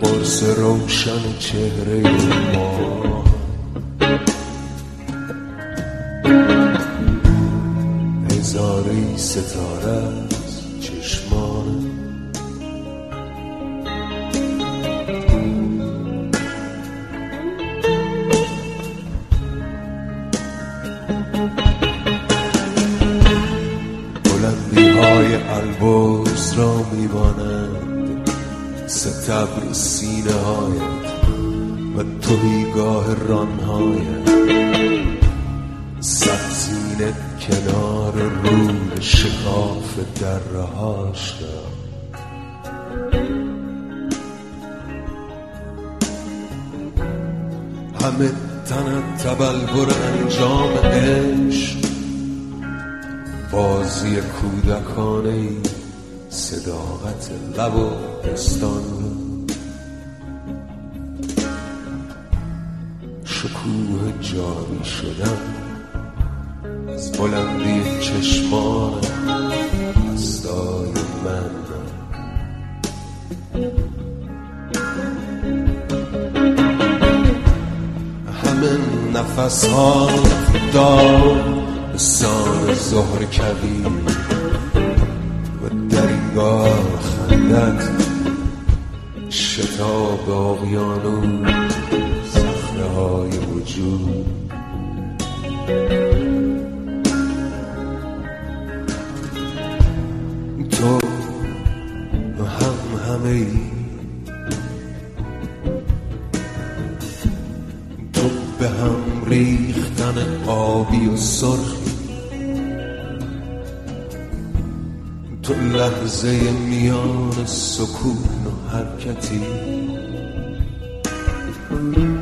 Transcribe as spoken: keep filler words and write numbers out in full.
قرص روشن چهره ما، هزاری ستاره از چشمان. بلندی های البرز را میبانند ستبر سینه هایت و تویگاه رانهایت، سبزینه کنار رود شکاف درهاش دار. همه تنت تبلور انجام عشق، بازی کودکانه ای صداقت لب و پستان، شکوه جاری شدن از بلندی چشمان هستای من. همه نفس ها دار به سان ظهر کبیر و درینگاه خندت شتاب اقیانوس صخره های وجود. تو هم همه ای، تو به هم ریختن آبی و سرخی، تو لحظه میان سکون و حرکتی.